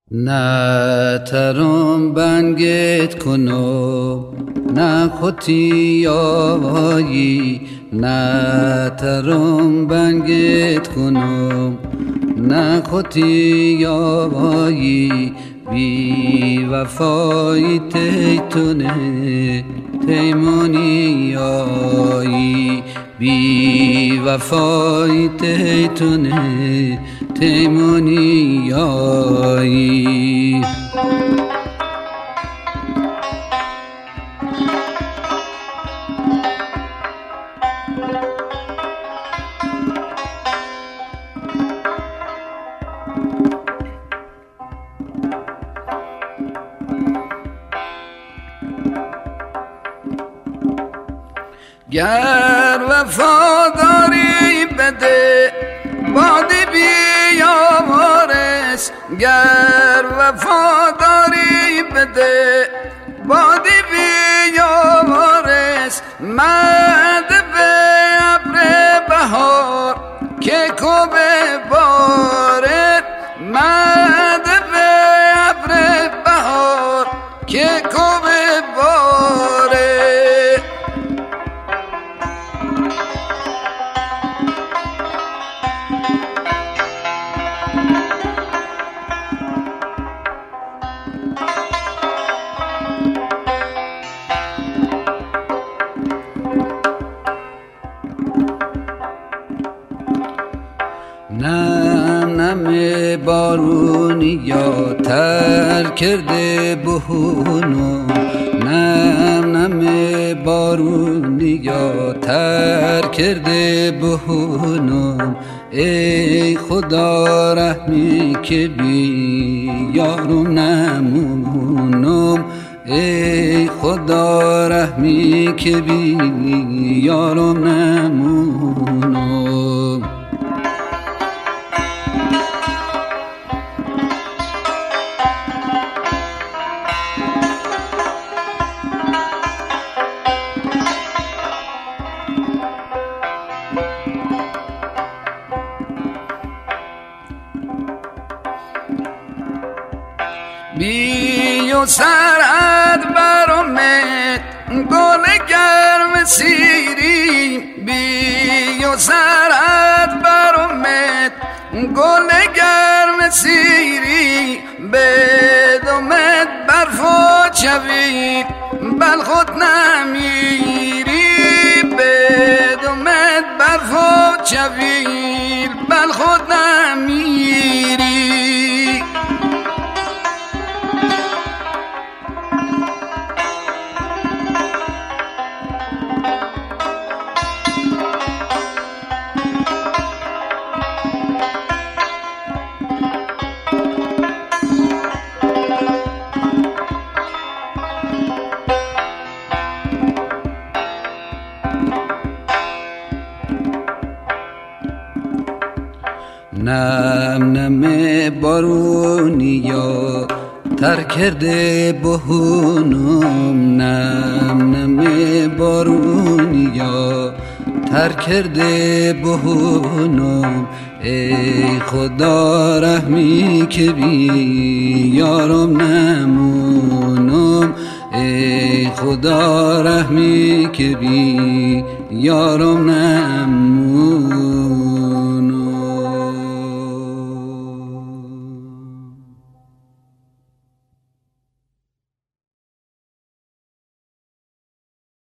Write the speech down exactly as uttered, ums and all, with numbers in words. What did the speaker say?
نه ترم بنگت کنم نه خودی آوایی، نه ترم بنگت کنم نه خودی آوایی. بی وفایی تیتونه تیمونی آیی، بی وفایی تیتونه تیمونی آیی. گر وفاداری بده بادی بیاوارس، گر وفاداری بده بادی بیاوارس. مد به ابر بهار که کو به باره، مد به ابر بهار که کو به باره. نم نم بارونی یا تر کرده بهونم، نم نم بارونی یا تر کرده بهونم. ای خدا رحمی که بی یارم نمونم، ای خدا رحمی که بی یارم نمونم. بی و سرد برآمد گل گرم سیری، بی و سرد برآمد گل گرم سیری. بدمت برف و چوید بل خود نمیری، بدمت برف و چوید بل خود نمیری. نم نم بارونی یا تر کرده بهونم، نم نم بارونی یا تر کرده بهونم. ای خدا رحمی که بی یارم نمونم، ای خدا رحمی که بی یارم نمونم.